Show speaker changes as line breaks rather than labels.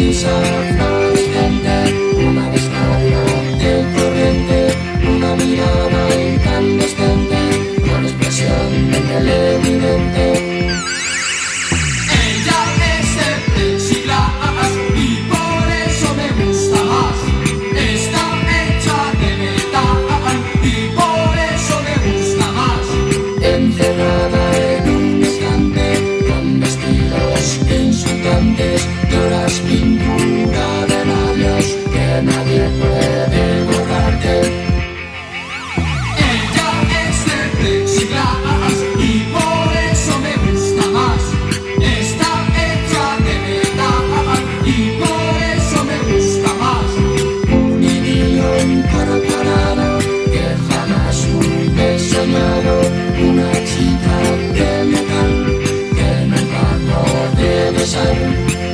sonrisa fluorescente, una descarga de corriente, una mirada incandescente, con expresión de televidente.
Ella es de plexiglas y por eso me gusta más. Está hecha de metal y por eso me gusta más.
Encerrada en un estante, con vestidos insultantes, lloras pintura de labios que nadie puede borrarte.
Ella es de plexiglas y por eso me gusta más. Está hecha de metal y por eso me gusta más.
Un idilio incorporado que jamás hube soñado, una chica de metal que nunca podré besar.